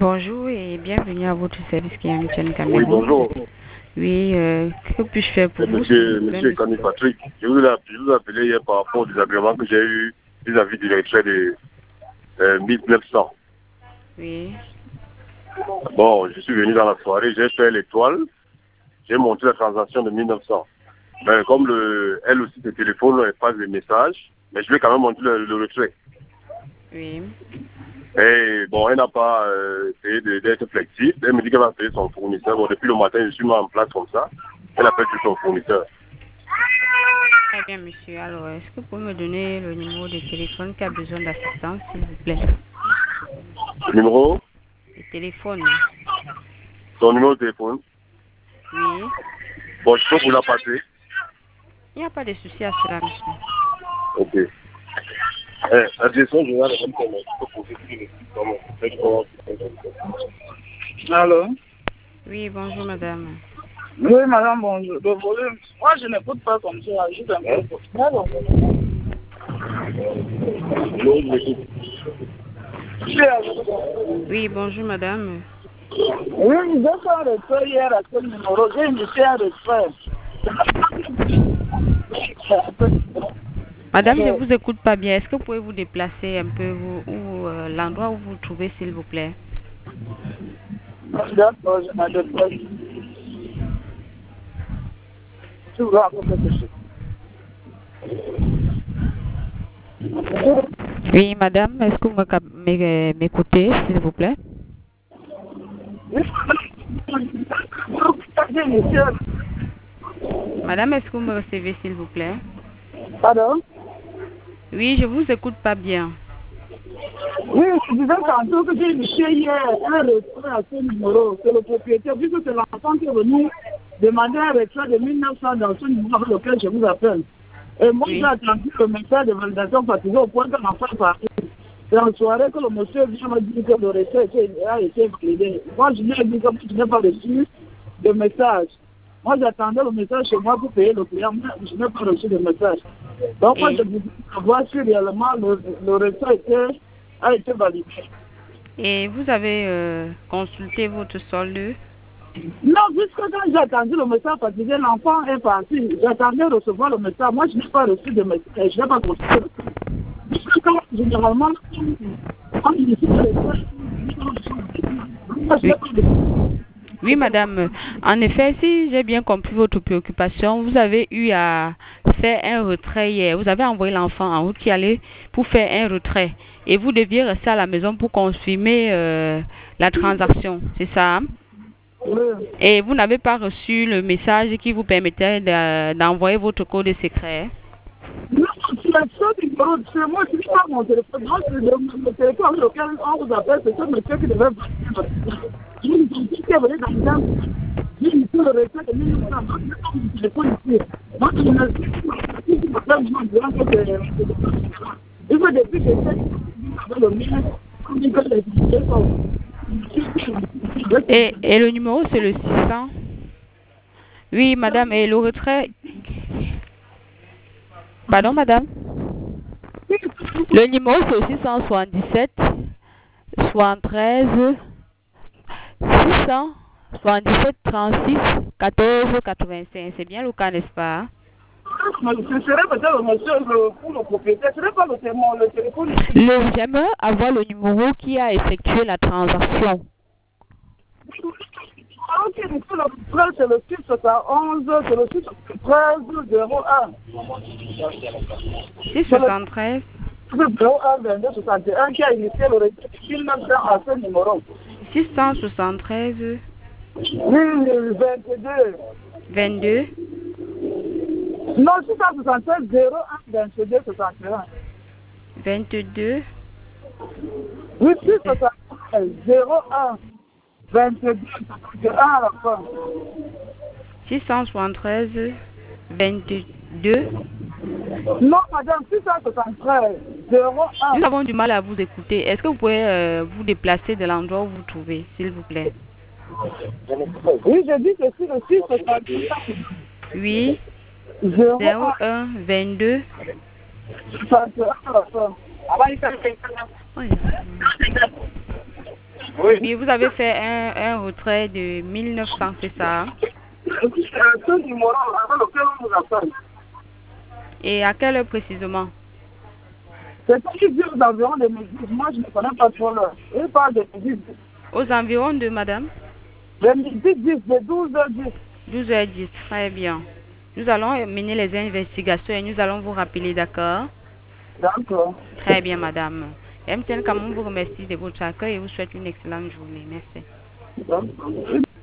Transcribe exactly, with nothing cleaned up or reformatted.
Bonjour et bienvenue à votre service qui est en Cameroun. Oui, bonjour. Oui, euh, que puis-je faire pour vous? Monsieur, monsieur Kani Patrick, je vous ai appelé, je vous ai appelé hier par rapport au désagrément que j'ai eu vis-à-vis du retrait de euh, mille neuf cents. Oui. Bon, je suis venu dans la soirée, j'ai fait l'étoile, j'ai monté la transaction de mille neuf cents. Mais comme le, elle aussi, le téléphone, elle passe des messages, mais je vais quand même monter le, le retrait. Oui. Et bon, elle n'a pas euh, essayé d'être flexible. Elle me dit qu'elle va payer son fournisseur. Bon, depuis le matin, je suis mis en place comme ça. Elle appelle tout son fournisseur. Très bien, monsieur. Alors, est-ce que vous pouvez me donner le numéro de téléphone qui a besoin d'assistance, s'il vous plaît? Le numéro? Le téléphone. Son numéro de téléphone? Oui. Bon, je peux vous la passer. Il n'y a pas de souci à cela, monsieur. Ok. Eh, la direction générale est comme ça, je peux poser sur le Allô? Oui, bonjour, madame. Oui, madame, bonjour. Le volume, moi, je n'écoute pas comme ça, juste un peu. Alors, Oui, bonjour, madame. oui, j'ai fait un retrait hier à ce numéro. J'ai initié un retrait. Madame, je vous écoute pas bien. Est-ce que vous pouvez vous déplacer un peu vous, ou euh, l'endroit où vous vous trouvez, s'il vous plaît? D'accord, je m'en déplace. Tu veux encore quelque chose? Oui, madame, est-ce que vous me cap- m'é- m'écoutez, s'il vous plaît? Madame, est-ce que vous me recevez, s'il vous plaît? Pardon? Oui, je vous écoute pas bien. Oui, je disais tantôt que j'ai initié hier un retrait à ce numéro. C'est le propriétaire, puisque c'est l'enfant qui est venu demander un retrait de mille neuf cents dans ce numéro avec lequel je vous appelle. Et moi, Oui. j'ai attendu le message de validation fatigué au point que l'enfant est parti. C'est en soirée que le monsieur vient me dire que le retrait a été validé. Moi, je lui ai dit que je n'ai pas reçu de message. Moi, j'attendais le message chez moi pour payer le client, mais je n'ai pas reçu de message. Donc, moi, Et, je voudrais savoir si réellement le, le retrait était, a été validé. et vous avez euh, consulté votre solde? Non, puisque quand j'ai attendu le message fatigué, l'enfant est parti. J'attendais recevoir le message. Moi, je n'ai pas reçu de message. Je n'ai pas consulté. Puisque quand, généralement, quand il est sur le retrait, moi, je n'ai Oui. pas reçu. Oui, madame. En effet, si j'ai bien compris votre préoccupation, vous avez eu à faire un retrait hier. Vous avez envoyé l'enfant en route qui allait pour faire un retrait. Et vous deviez rester à la maison pour confirmer euh, la transaction. C'est ça? Oui. Et vous n'avez pas reçu le message qui vous permettait de- d'envoyer votre code secret? Non, c'est la seule numéro. C'est moi qui n'ai pas mon téléphone. Moi, c'est le, le téléphone avec lequel on vous appelle. C'est ce monsieur qui devait passer. Je me suis dit qu'il y avait dans le temps. J'ai mis sur le retrait de mille neuf cents. Moi, je n'ai pas mon téléphone ici. Moi, je me suis dit que c'est... Il faut depuis que c'est le mien. Comme il fait les Et, et le numéro, c'est le six cents? Oui, madame. Et le retrait... Pardon, madame? Le numéro, c'est le six cent soixante-dix-sept, soixante-treize, six cent soixante-dix-sept, trente-six, quatorze, quatre-vingt-cinq. C'est bien le cas, n'est-ce pas? Ce serait peut-être le monsieur pour le propriétaire. Ce serait pas le téléphone. Le téléphone. Le, j'aimerais avoir le numéro qui a effectué la transaction. Ok, monsieur le frère, c'est le six cent onze, c'est le six treize zéro un. six cent soixante-treize. zéro un vingt-deux soixante et un qui a initié le retrait de mille neuf cents à ce numéro. six cent soixante-treize, Oui, vingt-deux. vingt-deux, Non, six cent soixante-treize zéro un vingt-deux soixante et un. vingt-deux, Oui, six cent soixante-treize zéro un vingt-deux soixante et un à la fin. six cent soixante-treize, vingt-deux. Non, madame, six cent soixante-treize zéro un. Nous avons du mal à vous écouter. Est-ce que vous pouvez euh, vous déplacer de l'endroit où vous vous trouvez, s'il vous plaît? Oui, je dis que c'est le six cent soixante-treize Oui, zéro zéro un un, vingt-deux. soixante et un à la fin. Oui. Oui. Oui, vous avez fait un, un retrait de mille neuf cents, c'est ça? Ce numéro avec lequel on nous appelle. Et à quelle heure précisément? C'est qui dit aux environs de midi. Moi, je ne connais pas trop l'heure. Il parle de midi dix. Aux environs de madame? De midi dix, de douze heures dix. douze heures dix, très bien. Nous allons mener les investigations et nous allons vous rappeler, d'accord? D'accord. Très bien, madame. M T N Cameroun vous remercie de votre accueil et vous souhaite une excellente journée. Merci. D'accord.